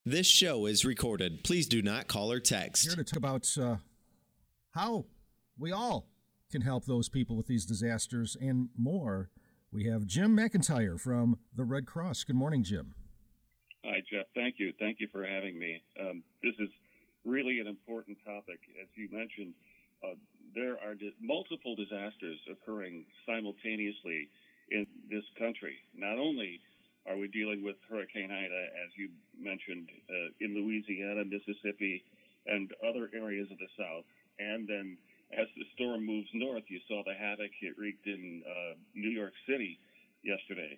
This show is recorded. Please do not call or text. Here to talk about how we all can help those people with these disasters and more. We have Jim McIntyre from the Red Cross. Good morning, Jim. Hi, Jeff. Thank you. Thank you for having me. This is really an important topic. As you mentioned, there are multiple disasters occurring simultaneously in this country. Not only are we dealing with Hurricane Ida, as you mentioned, in Louisiana, Mississippi, and other areas of the South, and then as the storm moves north, you saw the havoc it wreaked in New York City yesterday.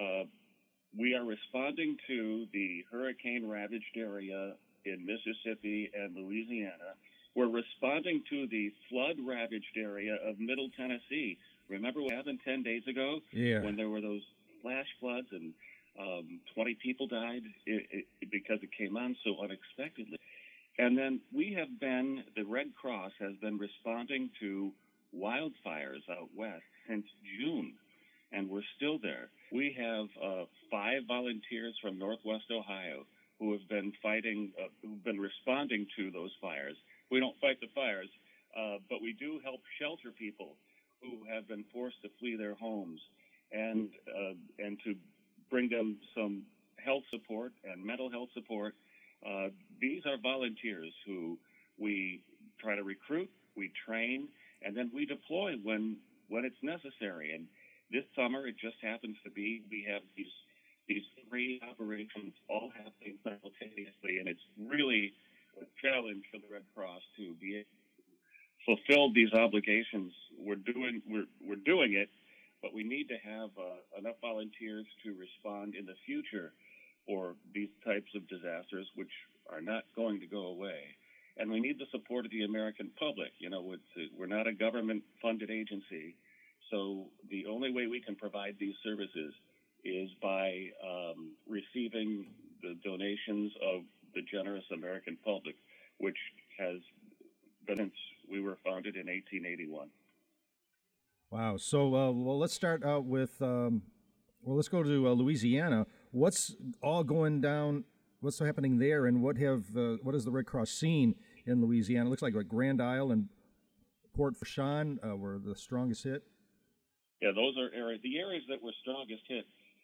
We are responding to the hurricane-ravaged area in Mississippi and Louisiana. We're responding to the flood-ravaged area of Middle Tennessee. Remember what happened 10 days ago? Yeah. When there were those flash floods and 20 people died because it came on so unexpectedly. And then the Red Cross has been responding to wildfires out west since June, and we're still there. We have 5 volunteers from Northwest Ohio who have been who've been responding to those fires. We don't fight the fires, but we do help shelter people who have been forced to flee their homes and to bring them some health support and mental health support. These are volunteers who we try to recruit, we train, and then we deploy when it's necessary. And this summer, it just happens to be we have these 3 operations all happening simultaneously, and it's really a challenge for the Red Cross to be able to fulfill these obligations. We're doing it, but we need to have enough volunteers to respond in the future for these types of disasters, which are not going to go away. And we need the support of the American public. You know, we're not a government-funded agency, so the only way we can provide these services is by receiving the donations of the generous American public, which has been since we were founded in 1881. Wow. So, let's start out with, let's go to Louisiana. What's all going down? What's happening there, and what has the Red Cross seen in Louisiana? It looks like Grand Isle and Port Fourchon were the strongest hit. Yeah, those are areas. The areas that were strongest hit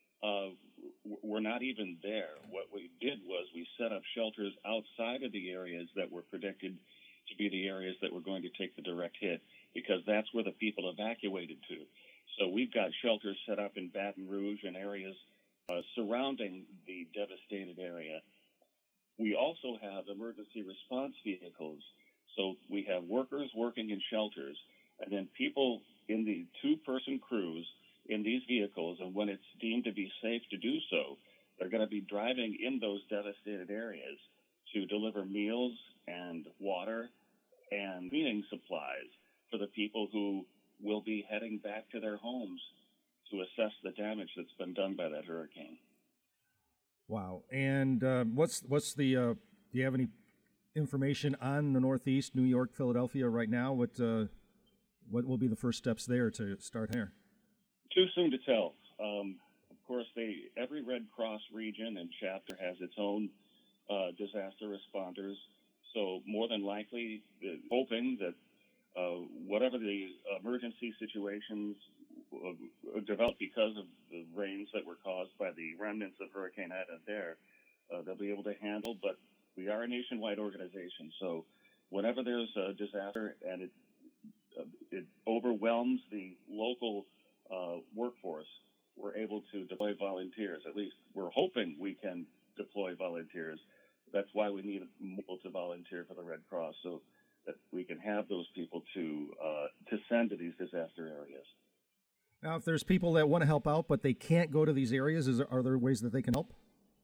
were not even there. What we did was we set up shelters outside of the areas that were predicted to be the areas that were going to take the direct hit, because that's where the people evacuated to. So we've got shelters set up in Baton Rouge and areas surrounding the devastated area. We also have emergency response vehicles. So we have workers working in shelters, and then people in the 2-person crews in these vehicles, and when it's deemed to be safe to do so, they're going to be driving in those devastated areas to deliver meals and water and cleaning supplies for the people who will be heading back to their homes to assess the damage that's been done by that hurricane. Wow. And what's the do you have any information on the Northeast, New York, Philadelphia right now? What will be the first steps there to start here? Too soon to tell. Of course, every Red Cross region and chapter has its own disaster responders. So more than likely, hoping that whatever the emergency situations develop because of the rains that were caused by the remnants of Hurricane Ida there, they'll be able to handle. But we are a nationwide organization, so whenever there's a disaster and it overwhelms the local workforce, we're able to deploy volunteers. At least we're hoping we can deploy volunteers. That's why we need people to volunteer for the Red Cross, so that we can have those people to send to these disaster areas. Now, if there's people that want to help out but they can't go to these areas, are there ways that they can help?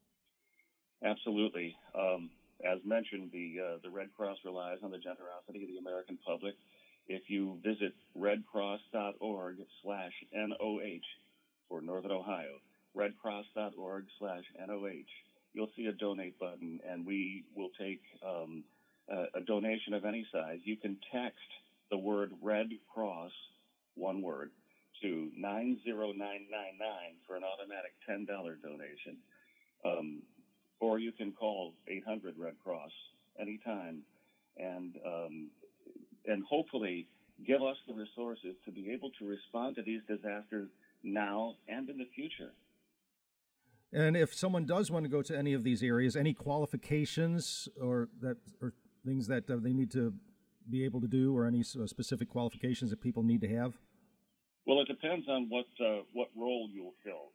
Absolutely. As mentioned, the Red Cross relies on the generosity of the American public. If you visit redcross.org/NOH for Northern Ohio, redcross.org/NOH, you'll see a donate button, and we will take a donation of any size. You can text the word Red Cross, one word, to 90999 for an automatic $10 donation. or you can call 800 Red Cross anytime, and hopefully give us the resources to be able to respond to these disasters now and in the future. And if someone does want to go to any of these areas, any qualifications or things that they need to be able to do, or any specific qualifications that people need to have? Well, it depends on what role you'll fill.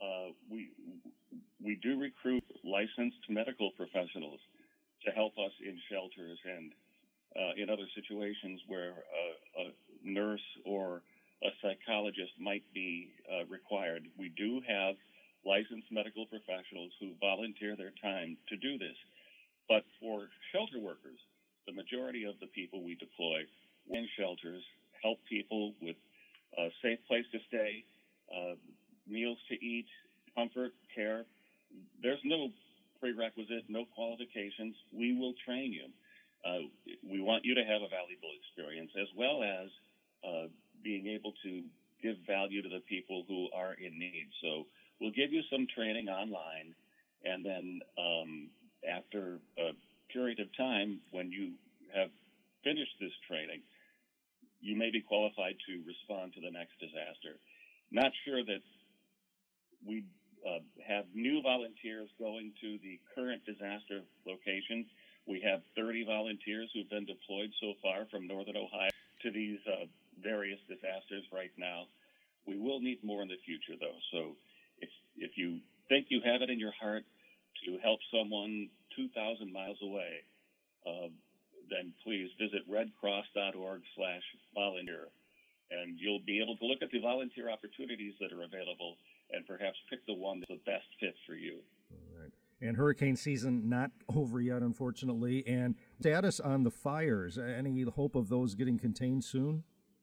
We do recruit licensed medical professionals to help us in shelters and in other situations where a nurse or a psychologist might be required. We do have licensed medical professionals who volunteer their time to do this. But for shelter workers, the majority of the people we deploy in shelters help people with a safe place to stay, meals to eat, comfort, care. There's no prerequisite, no qualifications. We will train you. We want you to have a valuable experience, as well as being able to give value to the people who are in need. So we'll give you some training online, and then after a period of time, when you have finished this training, you may be qualified to respond to the next disaster. Not sure that we have new volunteers going to the current disaster locations. We have 30 volunteers who've been deployed so far from northern Ohio to these various disasters right now. We will need more in the future, though. So if you think you have it in your heart to help someone 2,000 miles away, then please visit redcross.org/volunteer, and you'll be able to look at the volunteer opportunities that are available and perhaps pick the one that's the best fit for you. All right. And hurricane season not over yet, unfortunately. And status on the fires, any hope of those getting contained soon?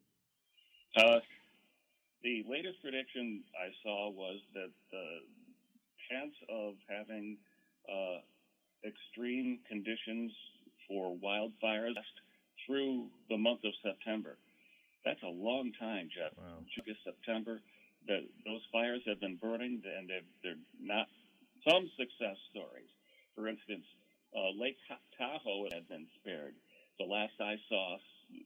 The latest prediction I saw was that the chance of having extreme conditions for wildfires through the month of September. That's a long time, Jeff. Wow. August, September, those fires have been burning, and they're not some success stories. For instance, Lake Tahoe had been spared. The last I saw,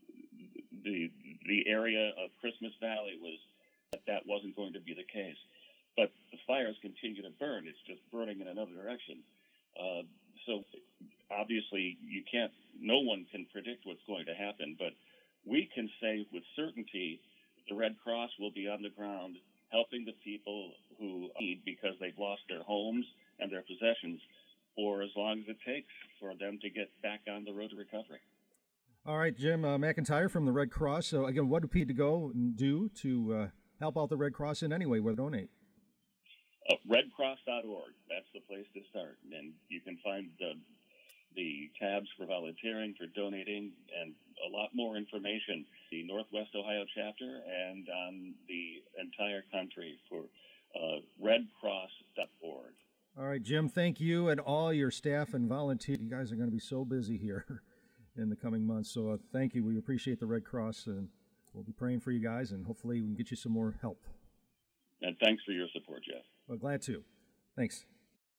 the area of Christmas Valley was that wasn't going to be the case. But the fires continue to burn. It's just burning in another direction. So obviously no one can predict what's going to happen, but we can say with certainty the Red Cross will be on the ground helping the people who need because they've lost their homes and their possessions for as long as it takes for them to get back on the road to recovery. All right, Jim McIntyre from the Red Cross. So again, what do people go and do to help out the Red Cross in any way, where donate? Redcross.org. That's the place to start. And you can find the tabs for volunteering, for donating, and a lot more information. The Northwest Ohio chapter and on the entire country for redcross.org. All right, Jim, thank you and all your staff and volunteers. You guys are going to be so busy here in the coming months. So thank you. We appreciate the Red Cross, and we'll be praying for you guys, and hopefully we can get you some more help. And thanks for your support, Jeff. Well, glad to. Thanks.